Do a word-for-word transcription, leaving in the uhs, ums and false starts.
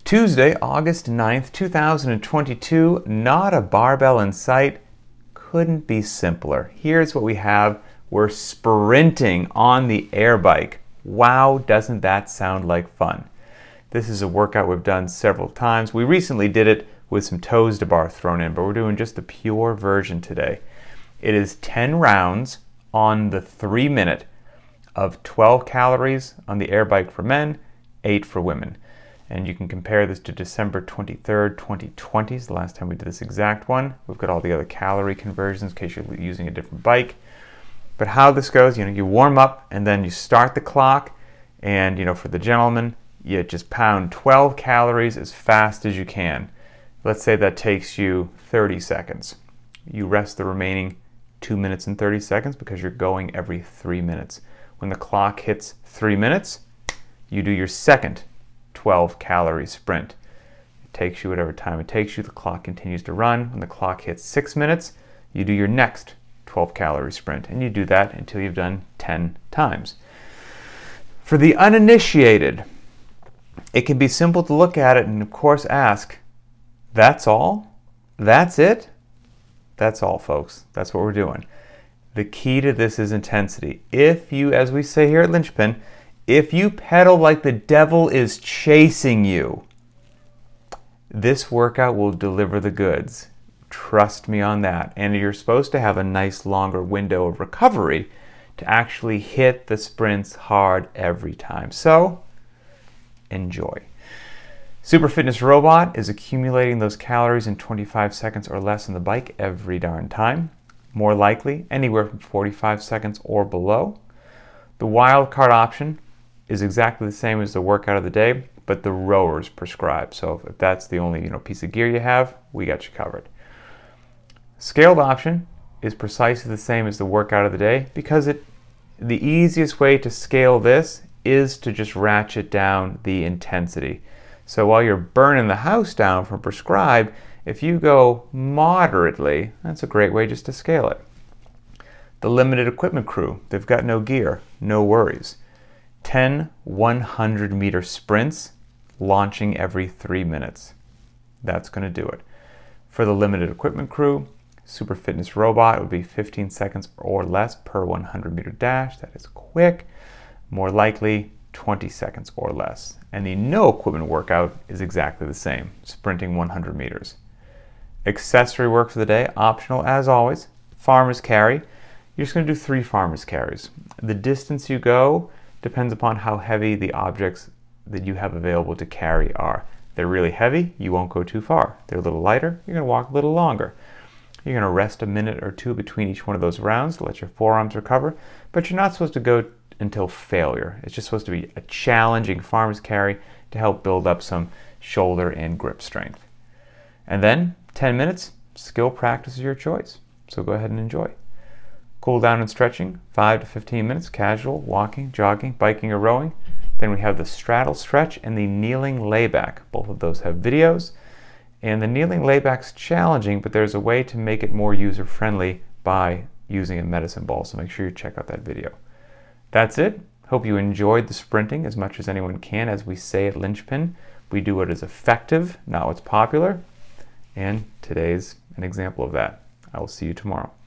Tuesday, August ninth, two thousand twenty-two, not a barbell in sight. Couldn't be simpler. Here's what we have. We're sprinting on the air bike. Wow, doesn't that sound like fun? This is a workout we've done several times. We recently did it with some toes to bar thrown in, but we're doing just the pure version today. It is ten rounds on the three minute of twelve calories on the air bike for men, eight for women. And you can compare this to December twenty-third, twenty twenty, is the last time we did this exact one. We've got all the other calorie conversions in case you're using a different bike. But how this goes, you know, you warm up and then you start the clock, and you know, for the gentleman, you just pound twelve calories as fast as you can. Let's say that takes you thirty seconds. You rest the remaining two minutes and thirty seconds because you're going every three minutes. When the clock hits three minutes, you do your second twelve calorie sprint. It takes you whatever time it takes you. The clock continues to run. When the clock hits six minutes, you do your next twelve calorie sprint, and you do that until you've done ten times. For the uninitiated, it can be simple to look at it and of course ask, that's all? That's it? That's all, folks. That's what we're doing. The key to this is intensity. If you, as we say here at Linchpin, if you pedal like the devil is chasing you, this workout will deliver the goods. Trust me on that. And you're supposed to have a nice longer window of recovery to actually hit the sprints hard every time. So, enjoy. Super Fitness Robot is accumulating those calories in twenty-five seconds or less on the bike every darn time. More likely, anywhere from forty-five seconds or below. The wildcard option is exactly the same as the workout of the day, but the rowers prescribed. So if that's the only you know piece of gear you have, we got you covered. Scaled option is precisely the same as the workout of the day because it the easiest way to scale this is to just ratchet down the intensity. So while you're burning the house down from prescribed, if you go moderately, that's a great way just to scale it. The limited equipment crew, they've got no gear, no worries. ten one hundred meter sprints launching every three minutes. That's going to do it. For the limited equipment crew, Super Fitness Robot would be fifteen seconds or less per one hundred meter dash. That is quick. More likely, twenty seconds or less. And the no equipment workout is exactly the same, sprinting one hundred meters. Accessory work for the day, optional as always. Farmer's carry. You're just going to do three farmer's carries. The distance you go depends upon how heavy the objects that you have available to carry are. They're really heavy, you won't go too far. They're a little lighter, you're going to walk a little longer. You're going to rest a minute or two between each one of those rounds to let your forearms recover, but you're not supposed to go until failure. It's just supposed to be a challenging farmer's carry to help build up some shoulder and grip strength. And then ten minutes, skill practice is your choice. So go ahead and enjoy. Cool down and stretching, five to fifteen minutes, casual, walking, jogging, biking, or rowing. Then we have the straddle stretch and the kneeling layback. Both of those have videos. And the kneeling layback's challenging, but there's a way to make it more user-friendly by using a medicine ball. So make sure you check out that video. That's it. Hope you enjoyed the sprinting as much as anyone can. As we say at Linchpin, we do what is effective, not what's popular. And today's an example of that. I will see you tomorrow.